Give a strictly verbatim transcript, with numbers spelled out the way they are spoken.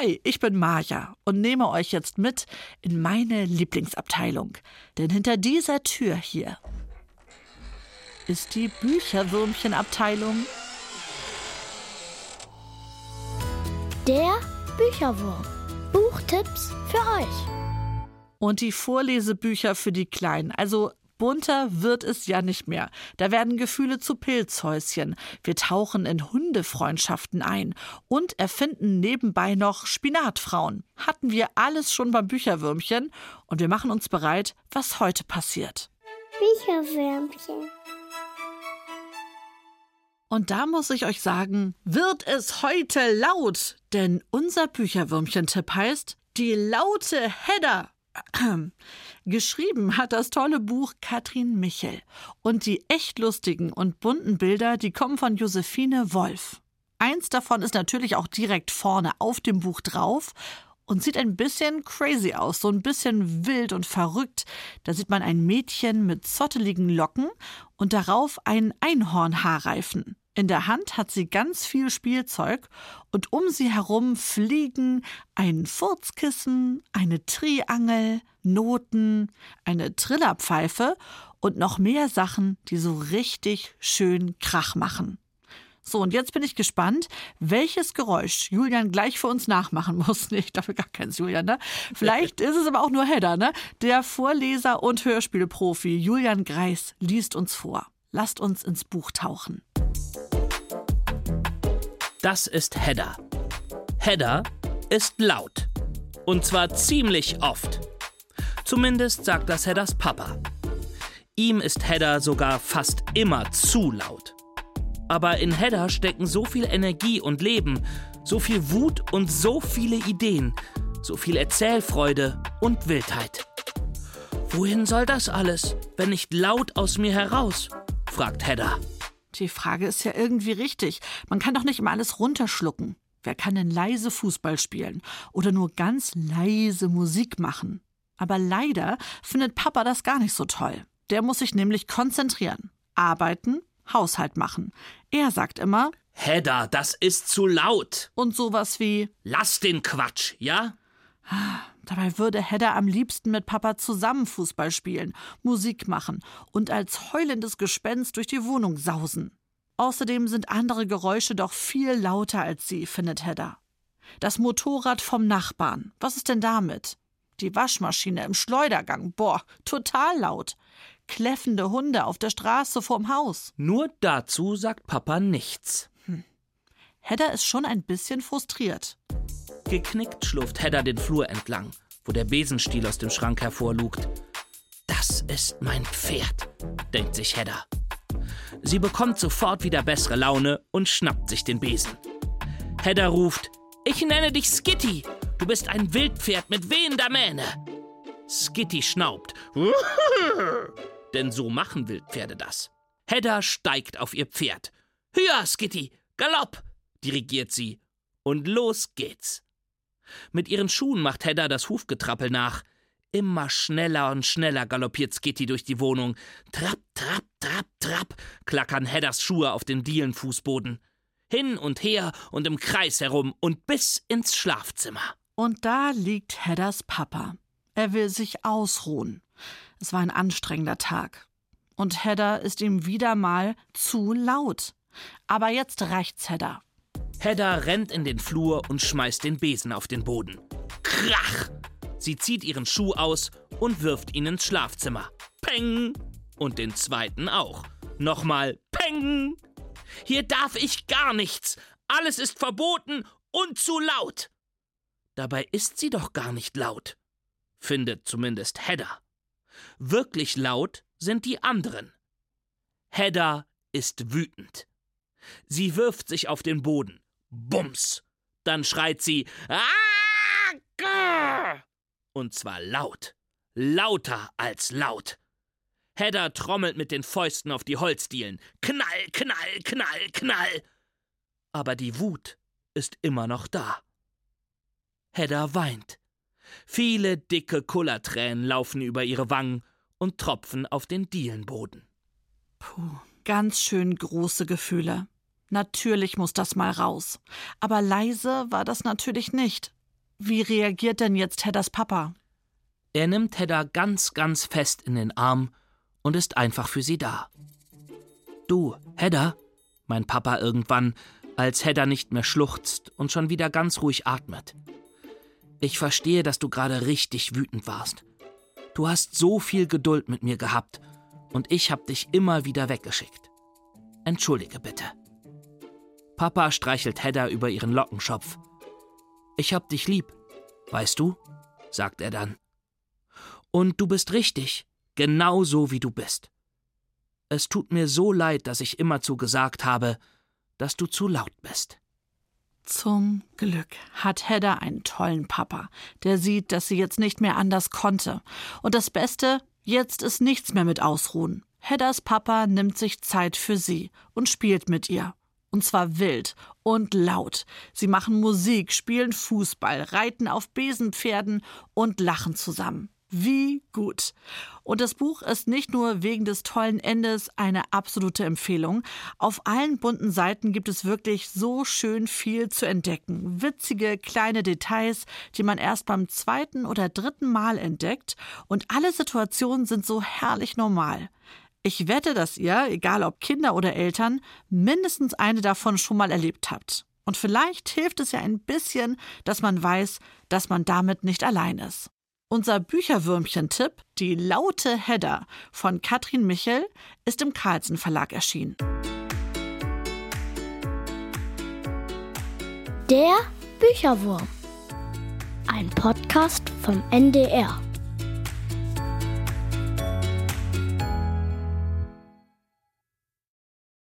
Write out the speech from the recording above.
Hi, ich bin Maja und nehme euch jetzt mit in meine Lieblingsabteilung. Denn hinter dieser Tür hier ist die Bücherwürmchenabteilung. Der Bücherwurm. Buchtipps für euch. Und die Vorlesebücher für die Kleinen. Also bunter wird es ja nicht mehr. Da werden Gefühle zu Pilzhäuschen. Wir tauchen in Hundefreundschaften ein und erfinden nebenbei noch Spinatfrauen. Hatten wir alles schon beim Bücherwürmchen und wir machen uns bereit, was heute passiert. Bücherwürmchen. Und da muss ich euch sagen, wird es heute laut, denn unser Bücherwürmchen-Tipp heißt Die laute Hedda. Geschrieben hat das tolle Buch Katrin Michel. Und die echt lustigen und bunten Bilder, die kommen von Josephine Wolf. Eins davon ist natürlich auch direkt vorne auf dem Buch drauf und sieht ein bisschen crazy aus, so ein bisschen wild und verrückt. Da sieht man ein Mädchen mit zotteligen Locken und darauf einen Einhornhaarreifen. In der Hand hat sie ganz viel Spielzeug und um sie herum fliegen ein Furzkissen, eine Triangel, Noten, eine Trillerpfeife und noch mehr Sachen, die so richtig schön Krach machen. So, und jetzt bin ich gespannt, welches Geräusch Julian gleich für uns nachmachen muss. Nee, ich glaube gar keins, Julian, ne? Vielleicht ist es aber auch nur Hedda, ne? Der Vorleser und Hörspielprofi Julian Greis liest uns vor. Lasst uns ins Buch tauchen. Das ist Hedda. Hedda ist laut. Und zwar ziemlich oft. Zumindest sagt das Heddas Papa. Ihm ist Hedda sogar fast immer zu laut. Aber in Hedda stecken so viel Energie und Leben, so viel Wut und so viele Ideen, so viel Erzählfreude und Wildheit. Wohin soll das alles, wenn nicht laut aus mir heraus? Fragt Hedda. Die Frage ist ja irgendwie richtig. Man kann doch nicht immer alles runterschlucken. Wer kann denn leise Fußball spielen oder nur ganz leise Musik machen? Aber leider findet Papa das gar nicht so toll. Der muss sich nämlich konzentrieren, arbeiten, Haushalt machen. Er sagt immer: Hedda, das ist zu laut. Und sowas wie: Lass den Quatsch, ja? Dabei würde Hedda am liebsten mit Papa zusammen Fußball spielen, Musik machen und als heulendes Gespenst durch die Wohnung sausen. Außerdem sind andere Geräusche doch viel lauter als sie, findet Hedda. Das Motorrad vom Nachbarn, was ist denn damit? Die Waschmaschine im Schleudergang, boah, total laut. Kläffende Hunde auf der Straße vorm Haus. Nur dazu sagt Papa nichts. Hm. Hedda ist schon ein bisschen frustriert. Geknickt schlurft Hedda den Flur entlang, wo der Besenstiel aus dem Schrank hervorlugt. Das ist mein Pferd, denkt sich Hedda. Sie bekommt sofort wieder bessere Laune und schnappt sich den Besen. Hedda ruft: Ich nenne dich Skitty. Du bist ein Wildpferd mit wehender Mähne. Skitty schnaubt. Denn so machen Wildpferde das. Hedda steigt auf ihr Pferd. Höher, Skitty, Galopp, dirigiert sie. Und los geht's. Mit ihren Schuhen macht Hedda das Hufgetrappel nach. Immer schneller und schneller galoppiert Skitty durch die Wohnung. Trapp, trapp, trapp, trapp, klackern Heddas Schuhe auf den Dielenfußboden. Hin und her und im Kreis herum und bis ins Schlafzimmer. Und da liegt Heddas Papa. Er will sich ausruhen. Es war ein anstrengender Tag. Und Hedda ist ihm wieder mal zu laut. Aber jetzt reicht's Hedda. Hedda rennt in den Flur und schmeißt den Besen auf den Boden. Krach! Sie zieht ihren Schuh aus und wirft ihn ins Schlafzimmer. Peng! Und den zweiten auch. Nochmal Peng! Hier darf ich gar nichts. Alles ist verboten und zu laut. Dabei ist sie doch gar nicht laut, findet zumindest Hedda. Wirklich laut sind die anderen. Hedda ist wütend. Sie wirft sich auf den Boden. Bums! Dann schreit sie Ah! Grrr! Und zwar laut. Lauter als laut. Hedda trommelt mit den Fäusten auf die Holzdielen. Knall, knall, knall, knall. Aber die Wut ist immer noch da. Hedda weint. Viele dicke Kullertränen laufen über ihre Wangen und tropfen auf den Dielenboden. Puh, ganz schön große Gefühle. Natürlich muss das mal raus. Aber leise war das natürlich nicht. Wie reagiert denn jetzt Heddas Papa? Er nimmt Hedda ganz, ganz fest in den Arm und ist einfach für sie da. »Du, Hedda«, mein Papa irgendwann, als Hedda nicht mehr schluchzt und schon wieder ganz ruhig atmet. »Ich verstehe, dass du gerade richtig wütend warst. Du hast so viel Geduld mit mir gehabt und ich hab dich immer wieder weggeschickt. Entschuldige bitte.« Papa streichelt Hedda über ihren Lockenschopf. »Ich hab dich lieb, weißt du?«, sagt er dann. »Und du bist richtig, genau so wie du bist. Es tut mir so leid, dass ich immerzu gesagt habe, dass du zu laut bist.« Zum Glück hat Hedda einen tollen Papa, der sieht, dass sie jetzt nicht mehr anders konnte. Und das Beste, jetzt ist nichts mehr mit Ausruhen. Heddas Papa nimmt sich Zeit für sie und spielt mit ihr. Und zwar wild und laut. Sie machen Musik, spielen Fußball, reiten auf Besenpferden und lachen zusammen. Wie gut. Und das Buch ist nicht nur wegen des tollen Endes eine absolute Empfehlung. Auf allen bunten Seiten gibt es wirklich so schön viel zu entdecken. Witzige kleine Details, die man erst beim zweiten oder dritten Mal entdeckt. Und alle Situationen sind so herrlich normal. Ich wette, dass ihr, egal ob Kinder oder Eltern, mindestens eine davon schon mal erlebt habt. Und vielleicht hilft es ja ein bisschen, dass man weiß, dass man damit nicht allein ist. Unser Bücherwürmchen-Tipp, die laute Hedda von Katrin Michel, ist im Carlsen Verlag erschienen. Der Bücherwurm. Ein Podcast vom N D R.